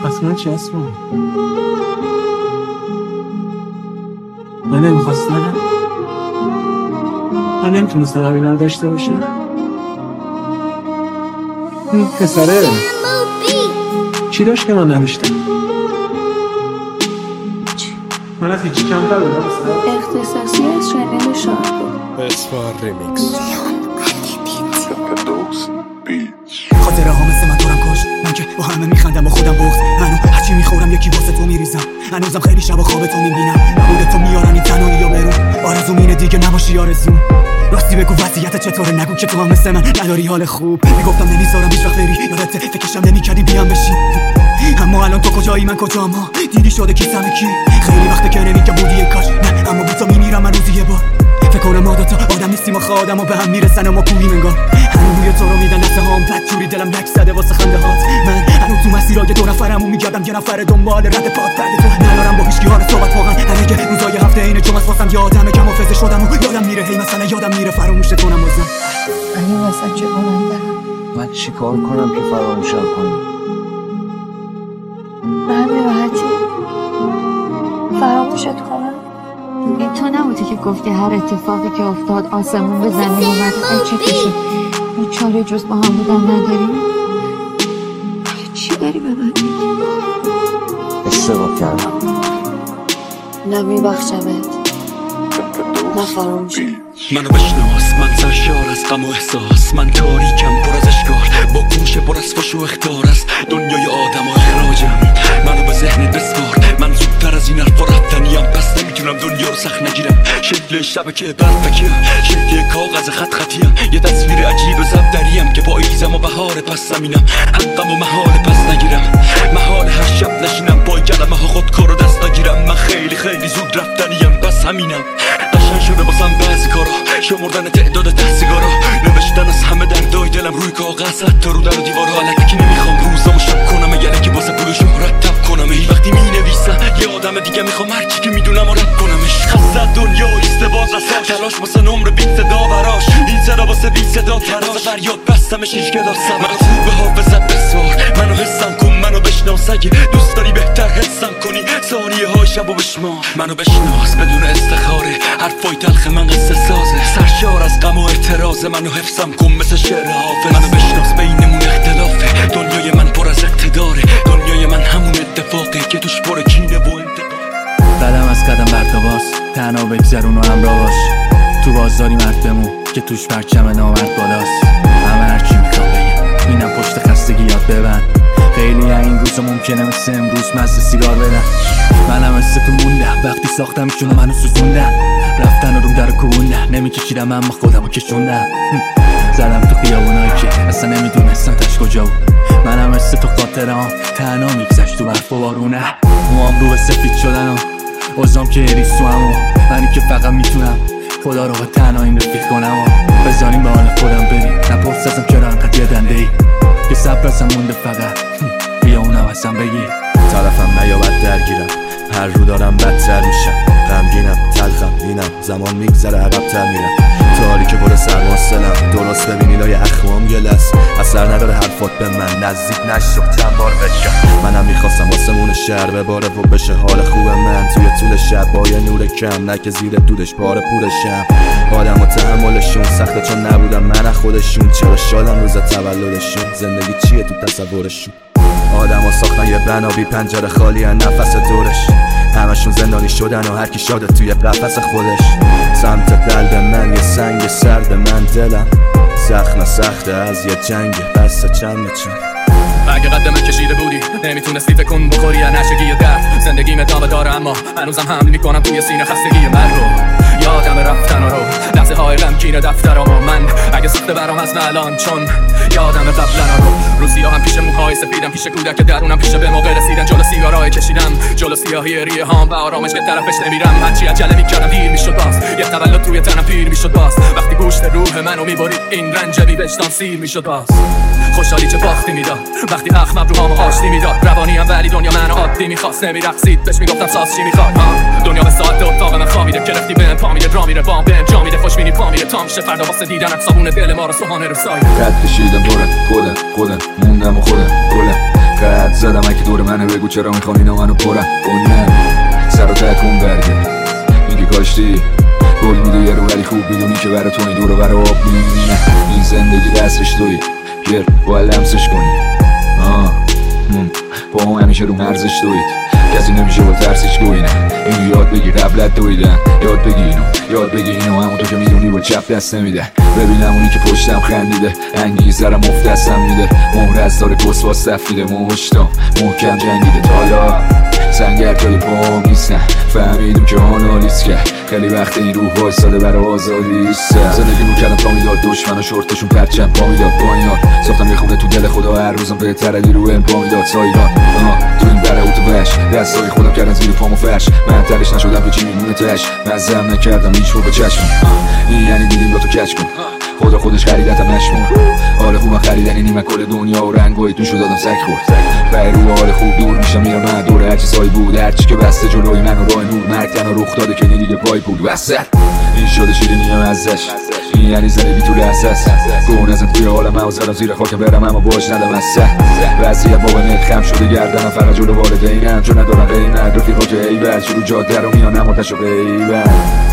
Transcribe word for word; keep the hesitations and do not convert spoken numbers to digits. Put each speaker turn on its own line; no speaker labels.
اصلا چی اسمه؟ من نمیخواستم من نمیتونستم همینا رو داشته باشم. این پسره چی داشت که من نداشتم؟ من از هیچی کمتر بودم.
اختصاصی از شنل شاهد
اسفار ریمیکس
خاطره ها مثل من دورم کشت. من که با همه میخندم با خودم بغض. هنو هرچی میخورم یکی واسه تو میریزم. هنوزم خیلی شبا خواب تو میبینم. خودت تو میارن این تنهایی یا برو. آرزوم اینه دیگه نباشی آرزوم. راستی بگو وضعیت چطوره، نگو که تو هم مثل من نداری حال خوب. میگفتم نمیذارم هیچ وقت بری، یادت فکرشم نمیکردی بیام بشی. اما الان تو کجایی من کجام؟ ها دیدی شده کیسم کی؟ خیلی وقته که نمیگم بودی کاش نه، اما بی تو میمیرم من روزی یه بار. فکر کنم ما دوتا آدم نیستیم آخه آدم ها به هم میرسن اما کوهیم انگار. هنو روی تو رو میدن دسته هام بد جوری دلم لک زده واسه خنده هات. من هنو تو مسیرای دو نفرمو میگردم یه نفر دنبال رد پات کرده تو ندارم با هیچکی حال صحبت واقعا. همه روزای هفته اینه چون از واسم یادمه کم حافظه شدم و یادم میره هی مثلا یادم میره فراموشت کنم بازم.
این واسه چه کنم دارم؟
من چی کار کنم که فراموشم کنم؟
به همین راحتی فراموشت کنم؟
این تو نبودی که گفتی هر اتفاقی که افتاد آسمون به زمین اومد چه کشه این چاره جز با هم بودن نداریم؟ چی داری به من میگی؟
اشتباه کردم.
نه میبخشمت نه فراموشت.
منو بشناس، من سرشار از غم و احساس. من تاریکم پر از اشکار، با گوشه پر از فش و اخطار است دنیای آدم و اخراجم. منو به ذهنت بسپار، من زودتر از این حرفا رفتنیم پس نمیتونم دنیا رو سخت نگیرم. شکل شبکه برفکیم، شکل کاغذ خط خطیم، یه تصویر عجیب زبدریم که پاییزم و بهار پس زمینم. حقم و محال پس نگیرم، محال هر شب نشینم پای کلمه ها خودکار و دست نگیرم. من خیلی خیلی زود رفتنیم پس همینم. قشنگ شده باسم بعضی کارا، شمردن تعداد ته سیگارا، نوشتن از همه دردای دلم روی کاغذ حتی رو در و دیوارا. الکی نمیخوام روزامو شب کنم یعنی که واسه پول شهرت تب کنم. ای وقتی مینویسم یه آدم دیگه میخوام هرچی که میدونم و رد کنمش. خسته دنیا ایست باز رساش، تلاش واسه نمر بی صدا براش. این صدا واسه بی صدا تراز فریاد بستمش هیچ که داستم. منو خوب به حافظت بسوار، منو حسم کن منو بشناس. اگه دوست داری بهتر حسم کنی ثانیه های شبو بشمار. منو بشناس بدون استخاره، حرفای تلخ من قصه سازه. سرشار از غم و اعتراض، منو حفظم کن مثل شعر حافظ. منو بشناس بینمون اختلافه، دنیای من پر از اقتداره. دنیای من همون اتفاقه که توش پر کینه و انتقام.
قدم از قدم بر تو باز، تنها بگذرون و همراه باش. تو بازاری مرد بمون که توش پرچم نامرد بالاست. همه هرچی میخوام بگم اینم پشت خستگی یاد ببند. خیلی این روزا ممکنه مثل امروز مزه سیگار بدن. منم مثل تو موندم وقتی ساختم ایشونو منو سوزوندم. رفتن رو در رو کوبوندم نمیکشیدم اما خودمو کشوندم. زدم تو خیابونایی که اصلا نمیدونستم تش کجا بود. منم مثل تو خاطرام تنها میگذشت تو برف و بارونه. موام رو به سفید شدن و عزام که هریسو همو. منی که فقط میتونم خدا رو به تنها این رفیق کنم و بذاریم به حال خودم بریم. نپرس ازم چرا انقدر یدنده ای که صبر ازم مونده فقط بیا اونم ازم بگی.
طرفم نیابد درگیرم، هر رو دارم بدتر میشم. غمگینم تلخم اینم زمان میگذره عقب‌تر میرم. تاریک پر سرماستلم درست ببینی لای اخمام گلس. اثر نداره حرفات به من نزدیک نشو چند بار بشم. منم میخواستم آسمون شهر بباره و بشه حال خوب من. توی طول شب با یه نور کم نه که زیر دودش پاره پورشم. آدم و تحملشون سخته چون نبودم من خودشون. چرا شادم روز تولدشون، زندگی چیه تو تصورشون. آدم ها ساختن یه بنا بی پنجره خالی هن نفس دورش. همشون زندانی شدن و هرکی شاده توی قفس خودش. سمت قلب من یه سنگ سرد من دلم زخم سخته از یه جنگ بسته چند چند.
اگه قد من کشیده بودی نمیتونستی تکون بخوری یا نشگی یا درد. زندگیم ادامه داره اما هنوزم حمل میکنم توی سینه خستگی من رو. یادم رفتن رو لحظه های غمگین دفترامو. من اگه سخته برام از الان چون یادم قبلا رو. روزی ها هم پیش موهای سفیدم، پیش کودک درونم، پیش به موقع رسیدن جلو سیگارای کشیدم، جلو سیاهی ریه هام و آرامش به طرفش نمیرم. هرچی عجله میکردم دیر میشد باز، یه تولد روی تنم پیر میشد باز. وقتی گوشت روح منو میبرید این رنج بی وجدان سیر میشد باز. خوشحالی چه باختی میداد وقتی اخم ابروهامو آشتی میداد. روانیم ولی دنیا منو عادی میخواست، نمیرقصید بهش میگفتم ساز چی میخواد. دنیا به ساعت اتاق من خوابیده که رفتی بهم پا میده را میره بام بهم جا میده خوشبینی پا میره تام شه فردا واسه دیدن صابون دل ما رو سوهانه رو سایه.
قد کشیدم دورم خودم خودم موندم و خودم گلم قد زدم اگه دور منه بگو چرا میخوان اینا منو پرن کنن سر و تکون برگرد میگه کاشتی گل میده یه رو ولی خوب میدونی که برای تو این دور و برای آب میبینی این زندگی دستش توی گر باید لمسش کنی آه با هم همیشه رو مرزش دوید کسی نمیشه با ترسش گوینه اینو یاد بگیر قبلت دویدن یاد بگی اینو یاد بگی اینو همون تو که میدونی با چپ دست نمیده ببینم اونی که پشتم خندیده انگیزرم افت دستم میده مهر از داره کس با سفیده مشتم محکم جنگیده تالا سنگر جای پاهم نیستن فهمیدم که آنالیز کرد خیلی وقت این روح وایساده برای آزادی است زندگی رو کردم تا میداد دشمن و شورتشون پرچم پا میداد با اینان ساختم یه خونه تو دل خدا هر روزم بهتر علی رو ام پا میداد سایران تو این بره اتوبش دستای خودم کردن زیر پامو فرش من ترش نشدم تو چی میمونه تش مزم نکردم هیچ موقع چشم این یعنی دیدیم با تو کچ کن خدا خودش خریدتم نشمون حال خوبم خریدنی نیمه کل دنیا و رنگای توشو دادم سگ خورد بر رو حال خوب دور میشم میرم من دور هر چیزایی بود هرچی که بسته جلوی من و راه نور مرگ تنها رخ داده که دیگه پای بود وسط این شده شیرینی هم ازش این یعنی زنه بی تو لحظه‌ست گون ازم توی حالم من زدم زیر خاکم برم اما باش ندم از سه وضعیت بابا خم شده گردنم فقط جلو والدینم چون ندارم قیمت رفیقا که ایبت شروع جاده رو میانم آتش و غیبت